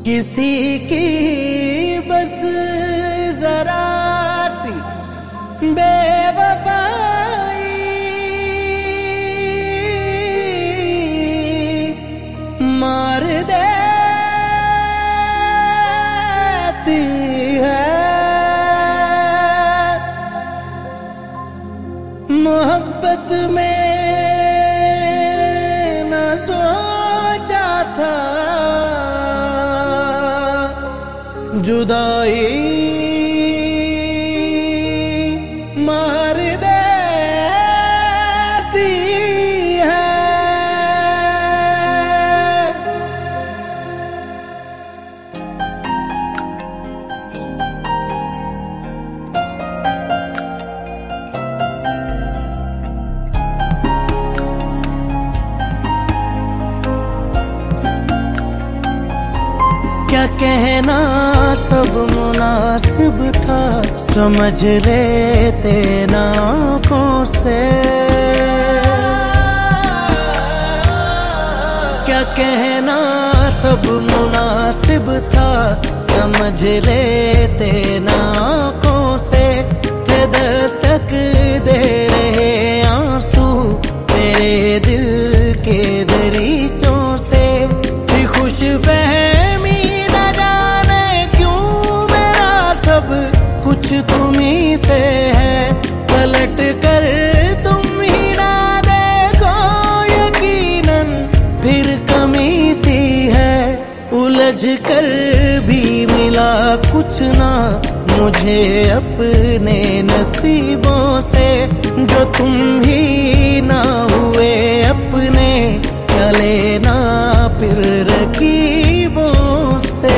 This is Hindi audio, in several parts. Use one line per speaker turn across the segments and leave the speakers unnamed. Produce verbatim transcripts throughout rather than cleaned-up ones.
किसी की बस जरा सी बेवफाई मार देती है। मोहब्बत में न सोचा था जुदाई मार देती है। क्या कहना सब मुनासिब था, समझ लेते ना आँखों से। क्या कहना सब मुनासिब था, समझ लेते ना आँखों से। थे दस्तक दे रहे आंसू तेरे दिल के दरीचों से। थी खुश फहमी कुछ तुम्ही से है, पलट कर तुम ही ना देखो यकीनन फिर कमी सी है। उलझ कर भी मिला कुछ ना मुझे अपने नसीबों से। जो तुम ही ना हुए अपने, क्या लेना फिर रकीबों से।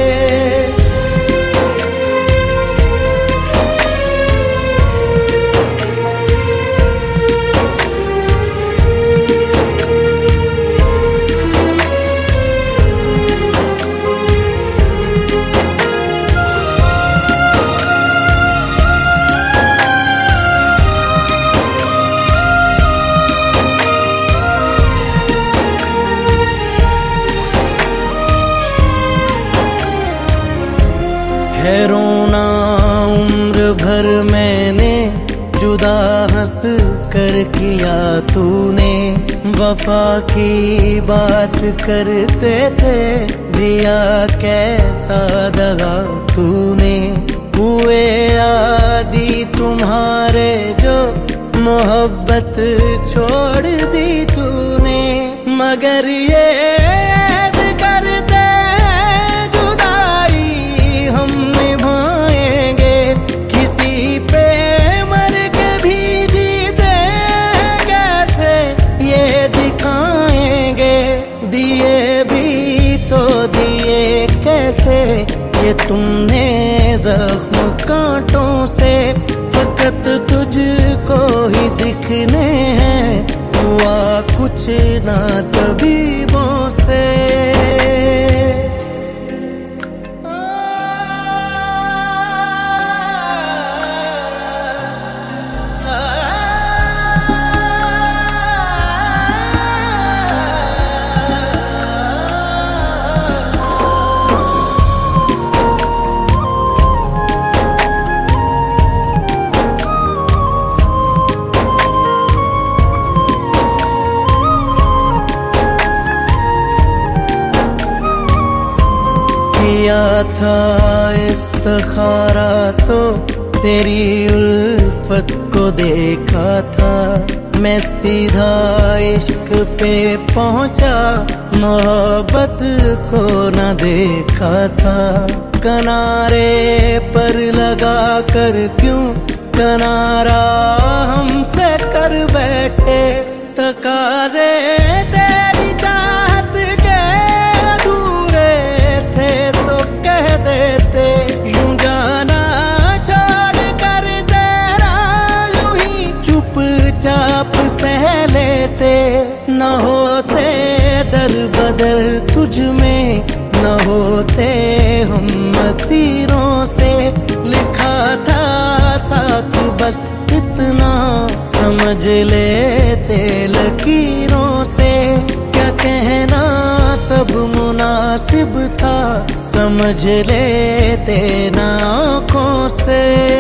है रोना उम्र भर मैंने जुदा हंस कर किया तूने। वफा की बात करते थे, दिया कैसा दगा तूने। हुए आदि तुम्हारे जो मोहब्बत छोड़ दी तूने। मगर ये ये तुमने जख्म कांटों से। फकत तुझको ही दिखने हैं, हुआ कुछ ना तबीबों से। किया था इस्तिखारा तो तेरी उल्फत को देखा था। मैं सीधा इश्क पे पहुंचा, मोहब्बत को न देखा था। किनारे पर लगा कर क्यों किनारा हमसे कर बैठे। तकाजे तेरी चाहत के अधूरे थे तो कह देते। यूं जाना छोड़ कर तेरा यूं ही चुपचाप सह लेते। न होते दर बदर तुझ में, न होते हम मसीरों से। लिखा था साथ बस इतना, समझ लेते लकीरों से। क्या कहना सब मुनासिब था, समझ लेते ना आँखों से।